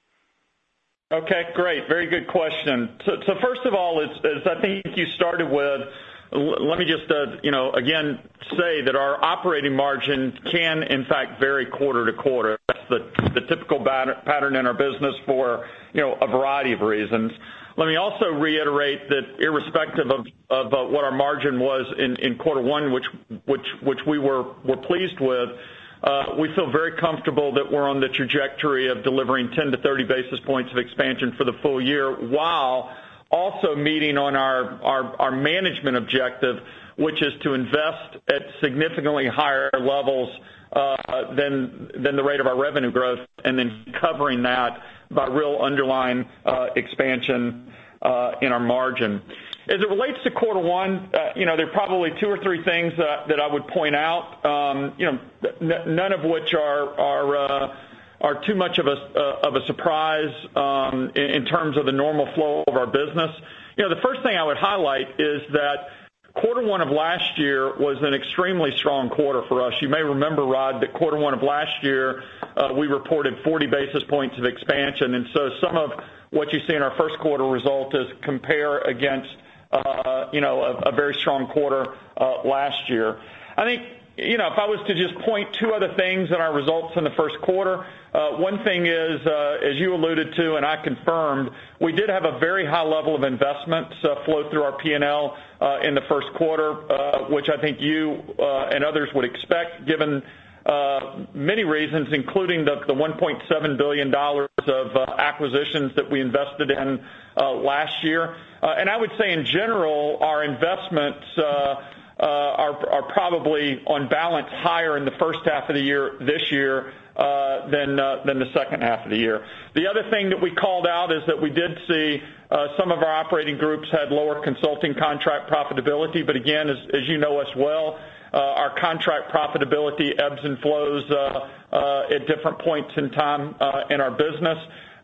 Okay, great. Very good question. So, so first of all, as, as I think you started with, let me just, uh, you know, again, say that our operating margin can, in fact, vary quarter to quarter. That's the, the typical pattern in our business for, you know, a variety of reasons. Let me also reiterate that irrespective of, of uh, what our margin was in, in quarter one, which, which, which we were, were pleased with, uh, we feel very comfortable that we're on the trajectory of delivering ten to thirty basis points of expansion for the full year, while also meeting on our, our, our management objective, which is to invest at significantly higher levels uh, than, than the rate of our revenue growth, and then covering that by real underlying uh, expansion uh, in our margin. As it relates to quarter one, uh, you know, there are probably two or three things that, that I would point out, um, you know, n- none of which are, are uh, are too much of a uh, of a surprise um, in, in terms of the normal flow of our business. You know, the first thing I would highlight is that quarter one of last year was an extremely strong quarter for us. You may remember, Rod, that quarter one of last year uh, we reported forty basis points of expansion, and so some of what you see in our first quarter result is compare against uh, you know a, a very strong quarter uh, last year. I think. You know, if I was to just point two other things in our results in the first quarter, uh, one thing is, uh, as you alluded to and I confirmed, we did have a very high level of investments uh, flow through our P and L uh, in the first quarter, uh, which I think you uh, and others would expect, given uh, many reasons, including the, the one point seven billion dollars of uh, acquisitions that we invested in uh, last year. Uh, and I would say, in general, our investments uh, Uh, are, are probably on balance higher in the first half of the year this year uh, than uh, than the second half of the year. The other thing that we called out is that we did see uh, some of our operating groups had lower consulting contract profitability, but again, as, as you know us well, uh, our contract profitability ebbs and flows uh, uh, at different points in time uh, in our business.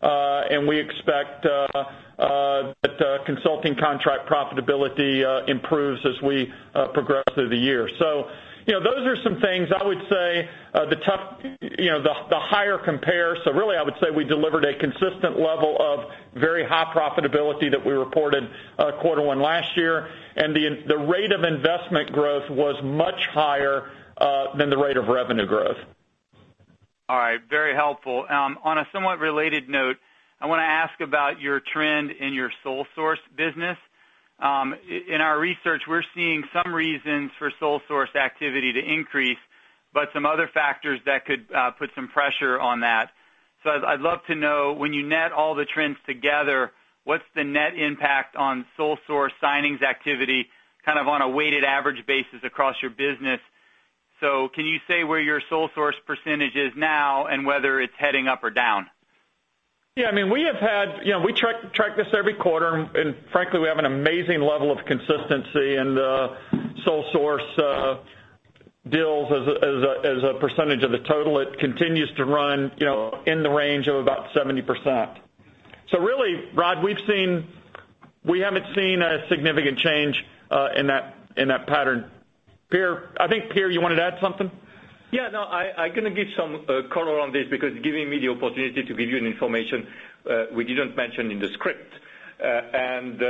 uh, and we expect uh, uh, that uh, consulting contract profitability uh, improves as we uh, progress through the year. So, you know, those are some things I would say uh, the tough, you know, the, the higher compare. So really I would say we delivered a consistent level of very high profitability that we reported uh, quarter one last year. And the, the rate of investment growth was much higher uh, than the rate of revenue growth. All right, very helpful. Um, on a somewhat related note, I want to ask about your trend in your sole source business. Um, in our research, we're seeing some reasons for sole source activity to increase, but some other factors that could uh, put some pressure on that. So I'd, I'd love to know, when you net all the trends together, what's the net impact on sole source signings activity kind of on a weighted average basis across your business? So can you say where your sole source percentage is now and whether it's heading up or down? Yeah, I mean, we have had, you know, we track, track this every quarter, and, and frankly, we have an amazing level of consistency in the sole source uh, deals as a, as, a, as a percentage of the total. It continues to run, you know, in the range of about seventy percent. So really, Rod, we've seen, we haven't seen a significant change uh, in that in that pattern. Pierre, I think, Pierre, you wanted to add something? Yeah, no, I, I'm going to give some uh, color on this because it's giving me the opportunity to give you an information uh, we didn't mention in the script. Uh, and uh,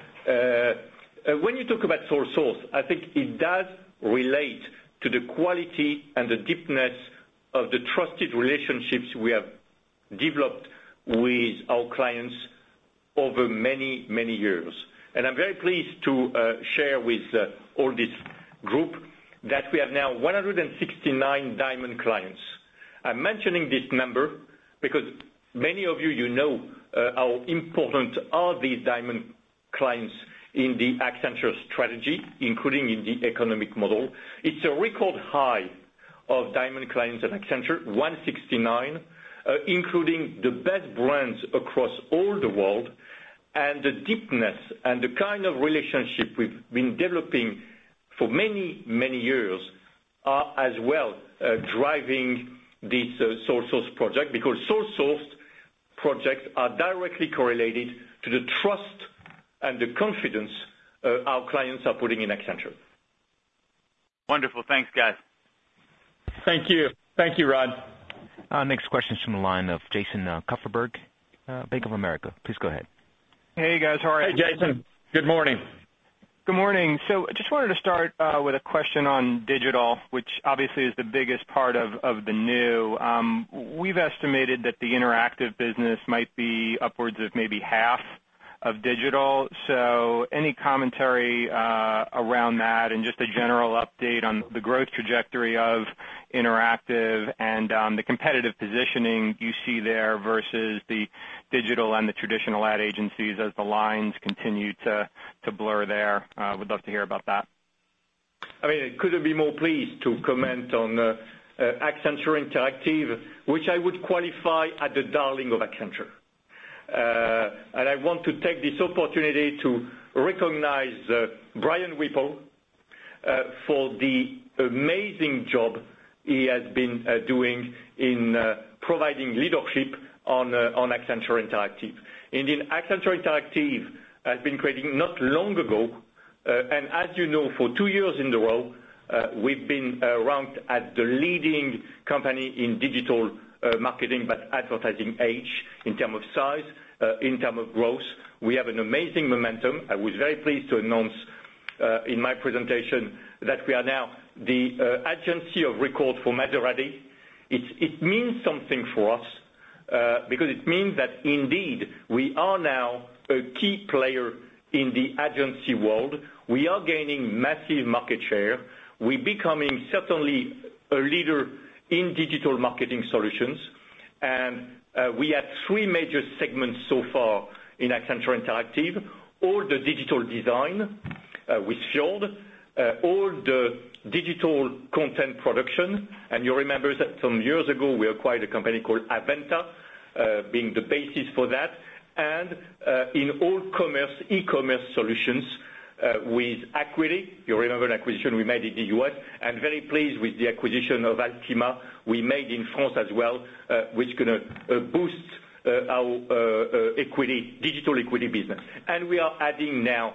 uh, when you talk about sole source, I think it does relate to the quality and the deepness of the trusted relationships we have developed with our clients over many, many years. And I'm very pleased to uh, share with uh, all this group that we have now one hundred sixty-nine Diamond clients. I'm mentioning this number because many of you, you know uh, how important are these Diamond clients in the Accenture strategy, including in the economic model. It's a record high of Diamond clients at Accenture, one hundred sixty-nine, uh, including the best brands across all the world, and the deepness and the kind of relationship we've been developing for many, many years are as well uh, driving this uh, sole source project, because sole sourced projects are directly correlated to the trust and the confidence uh, our clients are putting in Accenture. Wonderful. Thanks, guys. Thank you. Thank you, Rod. Uh, next question is from the line of Jason uh, Kupferberg, uh, Bank of America. Please go ahead. Hey, guys. How are you? Hey, Jason. Good morning. Good morning. So I just wanted to start uh, with a question on digital, which obviously is the biggest part of, of the new. Um, we've estimated that the interactive business might be upwards of maybe half of digital. So any commentary uh, around that and just a general update on the growth trajectory of interactive and um, the competitive positioning you see there versus the digital and the traditional ad agencies as the lines continue to, to blur there. Uh, would love to hear about that. I mean, couldn't be more pleased to comment on uh, uh, Accenture Interactive, which I would qualify as the darling of Accenture. Uh, and I want to take this opportunity to recognize uh, Brian Whipple uh, for the amazing job he has been uh, doing in uh, providing leadership on, uh, on Accenture Interactive. Indeed, Accenture Interactive has been created not long ago, uh, and as you know, for two years in a row, uh, we've been uh, ranked as the leading company in digital uh, marketing, but advertising age in terms of size, uh, in terms of growth. We have an amazing momentum. I was very pleased to announce uh, in my presentation that we are now the uh, agency of record for Maserati. It, it means something for us uh, because it means that indeed we are now a key player in the agency world. We are gaining massive market share. We're becoming certainly a leader in digital marketing solutions. And uh, we had three major segments so far in Accenture Interactive: all the digital design uh, with Fjord, uh, all the digital content production. And you remember that some years ago we acquired a company called Aventa, uh, being the basis for that. And uh, in all commerce, e-commerce solutions uh, with Acquity. You remember an acquisition we made in the U S, and very pleased with the acquisition of Altima we made in France as well, uh, which is going to uh, boost uh, our uh, uh, equity, digital equity business. And we are adding now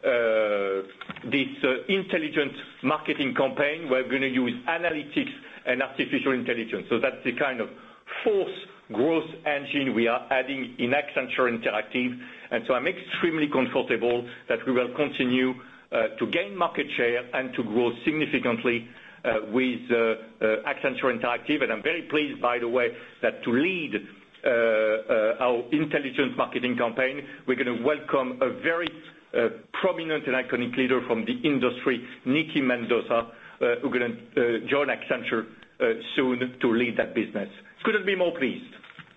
uh, this uh, intelligent marketing campaign. We're going to use analytics and artificial intelligence. So that's the kind of fourth growth engine we are adding in Accenture Interactive. And so I'm extremely comfortable that we will continue uh, to gain market share and to grow significantly uh, with uh, uh, Accenture Interactive. And I'm very pleased, by the way, that to lead uh, uh, our intelligent marketing campaign, we're going to welcome a very uh, prominent and iconic leader from the industry, Nikki Mendoza, uh, who's going to uh, join Accenture uh, soon to lead that business. Couldn't be more pleased.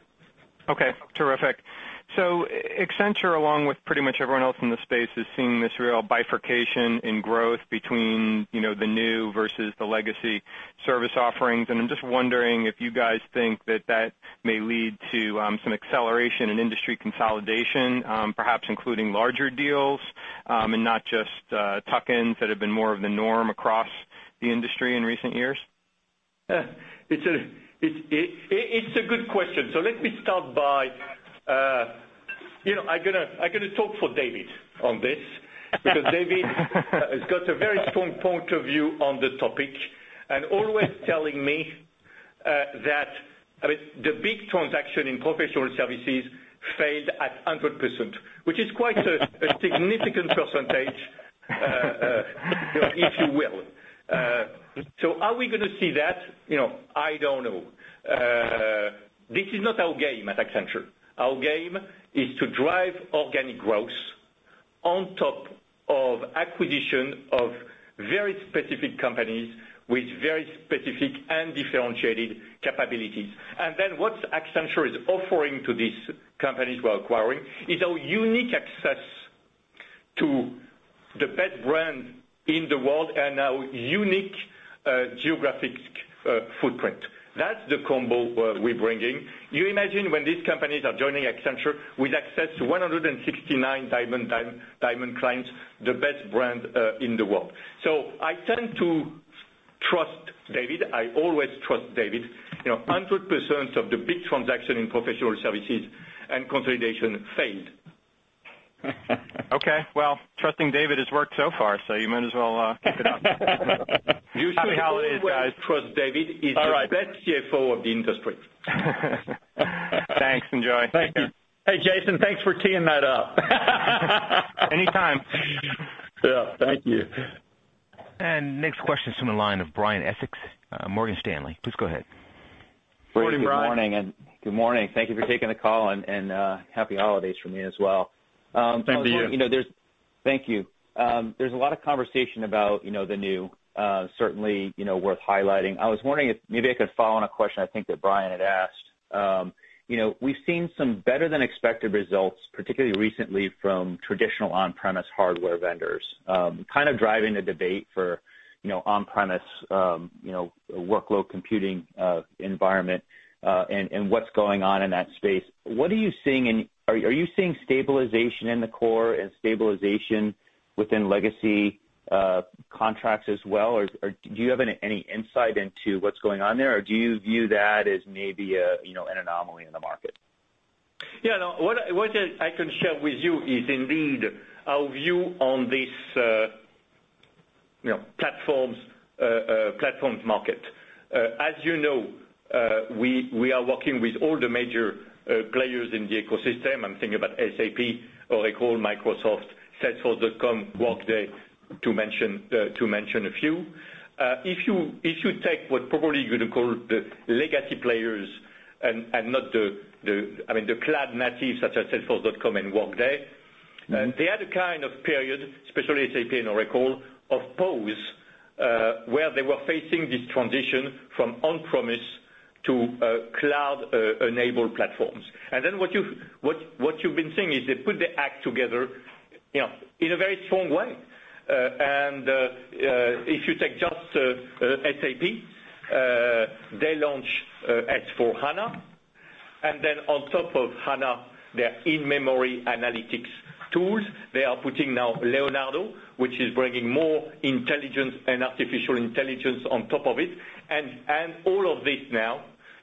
Okay, terrific. So Accenture, along with pretty much everyone else in the space, is seeing this real bifurcation in growth between, you know, the new versus the legacy service offerings. And I'm just wondering if you guys think that that may lead to um, some acceleration in industry consolidation, um, perhaps including larger deals um, and not just uh, tuck-ins that have been more of the norm across the industry in recent years? Uh, it's a It's, it, it's a good question. So let me start by, uh, you know, I'm gonna I'm gonna talk for David on this because David uh, has got a very strong point of view on the topic, and always telling me uh, that I mean the big transaction in professional services failed at one hundred percent, which is quite a, a significant percentage, uh, uh, you know, if you will. Uh, so are we going to see that? You know, I don't know. Uh, this is not our game at Accenture. Our game is to drive organic growth on top of acquisition of very specific companies with very specific and differentiated capabilities. And then what Accenture is offering to these companies we're acquiring is our unique access to the best brand in the world and our unique uh, geographic uh, footprint. That's the combo uh, we're bringing. You imagine when these companies are joining Accenture with access to one hundred sixty-nine diamond, diamond, diamond clients, the best brand uh, in the world. So I tend to trust David. I always trust David. You know, one hundred percent of the big transaction in professional services and consolidation failed. Okay, well, trusting David has worked so far, so you might as well uh, keep it up. You should Happy holidays, always guys. trust David. He's All the right. best C F O of the industry. Thanks, enjoy. Thank you. Hey, Jason, thanks for teeing that up. Anytime. Yeah, thank you. And next question is from the line of Brian Essex, uh, Morgan Stanley. Please go ahead. Great. Morning, good Brian. morning, and good morning. Thank you for taking the call, and, and uh, happy holidays from me as well. Um, Same to you. You know, there's, thank you. Um, there's a lot of conversation about, you know, the new, uh, certainly, you know, worth highlighting. I was wondering if maybe I could follow on a question I think that Brian had asked. Um, you know, we've seen some better than expected results, particularly recently from traditional on-premise hardware vendors, um, kind of driving the debate for, you know, on-premise, um, you know, workload computing uh, environment uh, and, and what's going on in that space. What are you seeing in Are, are you seeing stabilization in the core and stabilization within legacy uh, contracts as well, or, or do you have any, any insight into what's going on there, or do you view that as maybe a you know an anomaly in the market? Yeah, no, what, what I can share with you is indeed our view on this, uh, you know, platforms uh, uh, platforms market. Uh, as you know, uh, we we are working with all the major Uh, players in the ecosystem. I'm thinking about S A P, Oracle, Microsoft, Salesforce dot com, Workday, to mention uh, to mention a few. Uh, if you if you take what probably you're going to call the legacy players and, and not the, the I mean the cloud natives such as Salesforce dot com and Workday, mm-hmm. uh, they had a kind of period, especially S A P and Oracle, of pause uh, where they were facing this transition from on-premise to uh, cloud-enabled uh, platforms. And then what you've, what, what you've been seeing is they put the act together, you know, in a very strong way. Uh, and uh, uh, if you take just uh, uh, S A P, uh, they launch uh, S four HANA, and then on top of HANA, their in-memory analytics tools. They are putting now Leonardo, which is bringing more intelligence and artificial intelligence on top of it, and, and all of this now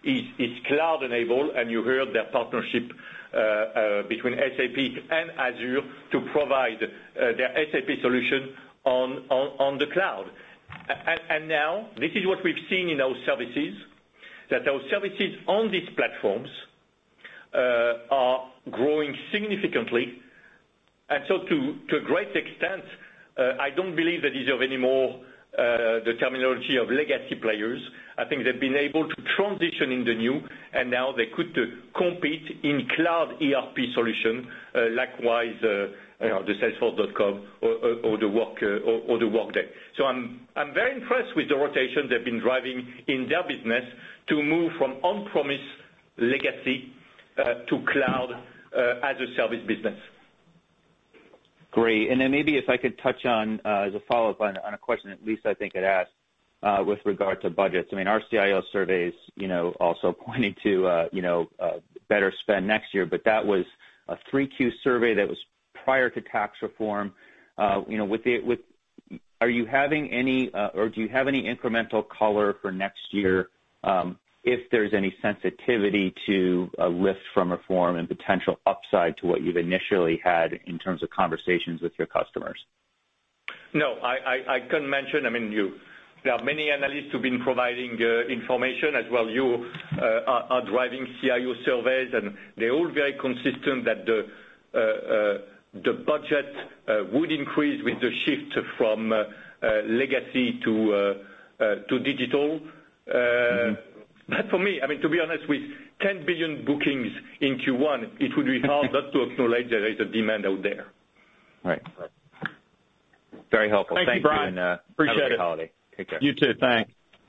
is, is cloud-enabled, and you heard their partnership uh, uh, between S A P and Azure to provide uh, their S A P solution on, on, on the cloud. And, and now, this is what we've seen in our services, that our services on these platforms uh, are growing significantly. And so to, to a great extent, uh, I don't believe they deserve any more uh, the terminology of legacy players. I think they've been able to transition in the new, and now they could uh, compete in cloud E R P solution, uh, likewise uh, you know, the Salesforce dot com or, or, or the work uh, or, or the Workday. So I'm I'm very impressed with the rotation they've been driving in their business to move from on-premise legacy uh, to cloud uh, as a service business. Great. And then maybe if I could touch on, uh, as a follow-up on, on a question that Lisa, I think, had asked uh, with regard to budgets. I mean, our C I O surveys, you know, also pointing to, uh, you know, uh, better spend next year, but that was a three Q survey that was prior to tax reform. Uh, you know, with the, with, are you having any, uh, or do you have any incremental color for next year um, if there's any sensitivity to a lift from reform and potential upside to what you've initially had in terms of conversations with your customers? No, I, I, I can mention, I mean, you, there are many analysts who've been providing uh, information as well. You uh, are, are driving C I O surveys, and they're all very consistent that the, uh, uh, the budget uh, would increase with the shift from uh, uh, legacy to, uh, uh, to digital. Uh, mm-hmm. But for me, I mean, to be honest, with ten billion bookings in Q one, it would be hard not to acknowledge there is a demand out there. Right. Very helpful. Thank, Thank you, Brian. You, and, uh, Appreciate have a it. great holiday. Take care. You too. Thanks.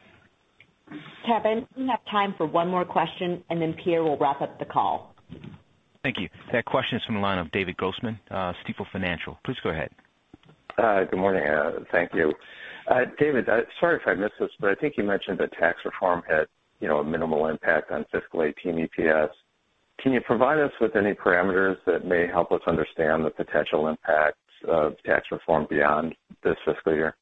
Kevin, we have time for one more question, and then Pierre will wrap up the call. Thank you. That question is from the line of David Grossman, uh, Stifel Financial. Please go ahead. Uh, good morning. Uh, thank you. Uh, David, uh, sorry if I missed this, but I think you mentioned that tax reform had, you know, a minimal impact on fiscal eighteen E P S. Can you provide us with any parameters that may help us understand the potential impacts of tax reform beyond this fiscal year?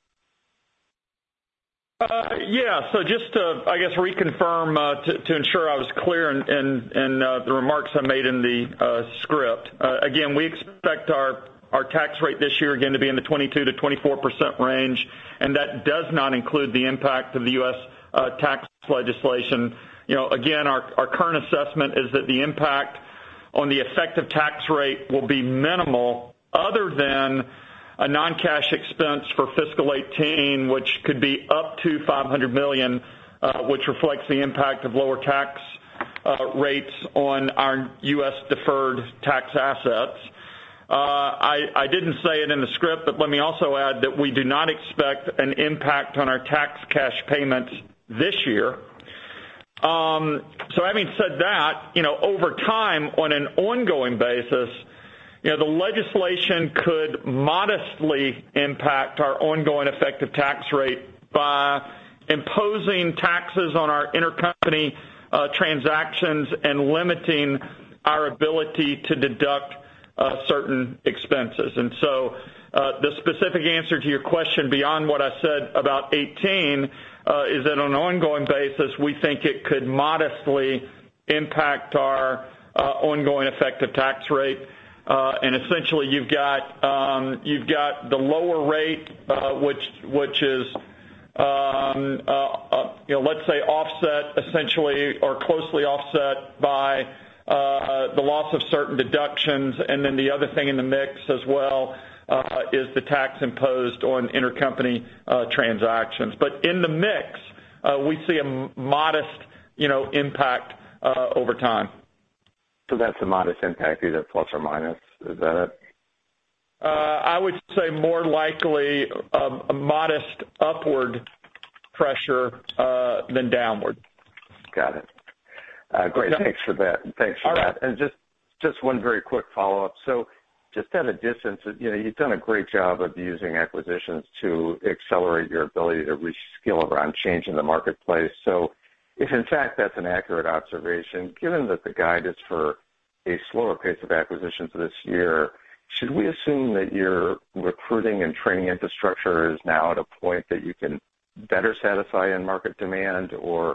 Uh, yeah, so just to, I guess, reconfirm uh, to, to ensure I was clear in, in, in uh, the remarks I made in the uh, script. Uh, again, we expect our, our tax rate this year, again, to be in the twenty-two to twenty-four percent range, and that does not include the impact of the U S uh, tax legislation. You know, again, our, our current assessment is that the impact on the effective tax rate will be minimal, other than a non-cash expense for fiscal eighteen, which could be up to five hundred million dollars, uh, which reflects the impact of lower tax uh, rates on our U S deferred tax assets. Uh, I, I didn't say it in the script, but let me also add that we do not expect an impact on our tax cash payments this year. Um, so having said that, you know, over time, on an ongoing basis, you know, the legislation could modestly impact our ongoing effective tax rate by imposing taxes on our intercompany uh, transactions and limiting our ability to deduct uh, certain expenses. And so uh, the specific answer to your question beyond what I said about eighteen uh, is that on an ongoing basis, we think it could modestly impact our uh, ongoing effective tax rate. Uh, and essentially, you've got um, you've got the lower rate, uh, which which is um, uh, uh, you know, let's say offset essentially or closely offset by uh, the loss of certain deductions, and then the other thing in the mix as well uh, is the tax imposed on intercompany uh, transactions. But in the mix, uh, we see a modest you know impact uh, over time. So that's a modest impact, either plus or minus. Is that it? Uh, I would say more likely um, a modest upward pressure uh, than downward. Got it. Uh, great. Okay. Thanks for that. Thanks for All that. Right. And just just one very quick follow-up. So just at a distance, you know, you've done a great job of using acquisitions to accelerate your ability to reskill around change in the marketplace. So if in fact that's an accurate observation, given that the guide is for a slower pace of acquisitions this year, should we assume that your recruiting and training infrastructure is now at a point that you can better satisfy end market demand, or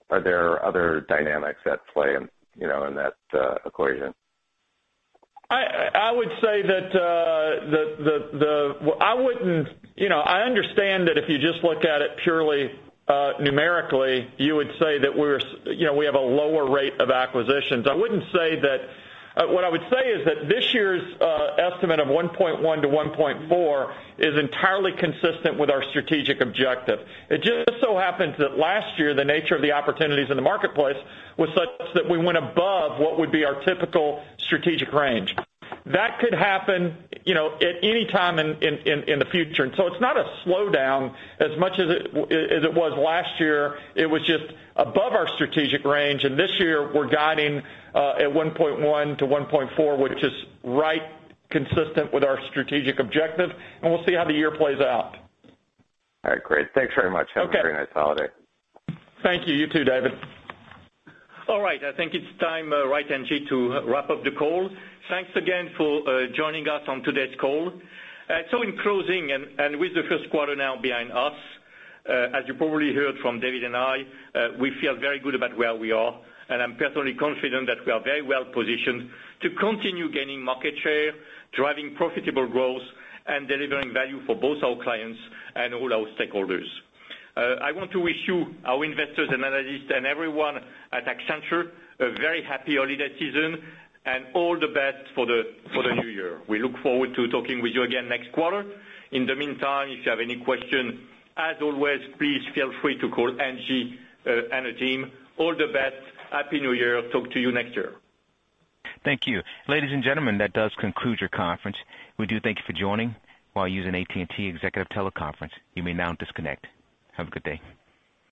are there other dynamics at play in, you know, in that uh, equation? I, I would say that uh, the, the, the, I wouldn't, you know, I understand that if you just look at it purely uh, numerically, you would say that we're, you know, we have a lower rate of acquisitions. I wouldn't say that, uh, what I would say is that this year's uh, estimate of one point one to one point four is entirely consistent with our strategic objective. It just so happens that last year the nature of the opportunities in the marketplace was such that we went above what would be our typical strategic range. That could happen, you know, at any time in, in, in the future. And so it's not a slowdown as much as it, as it was last year. It was just above our strategic range. And this year we're guiding uh, at one point one to one point four, which is right consistent with our strategic objective. And we'll see how the year plays out. All right, great. Thanks very much. Have okay. a very nice holiday. Thank you. You too, David. All right. I think it's time, uh, right, Angie, to wrap up the call. Thanks again for uh, joining us on today's call. Uh, so in closing, and, and with the first quarter now behind us, uh, as you probably heard from David and I, uh, we feel very good about where we are, and I'm personally confident that we are very well positioned to continue gaining market share, driving profitable growth, and delivering value for both our clients and all our stakeholders. Uh, I want to wish you, our investors and analysts, and everyone at Accenture a very happy holiday season and all the best for the for the new year. We look forward to talking with you again next quarter. In the meantime, if you have any question, as always, please feel free to call Angie uh, and the team. All the best. Happy New Year. Talk to you next year. Thank you. Ladies and gentlemen, that does conclude your conference. We do thank you for joining while using A T and T Executive Teleconference. You may now disconnect. Have a good day.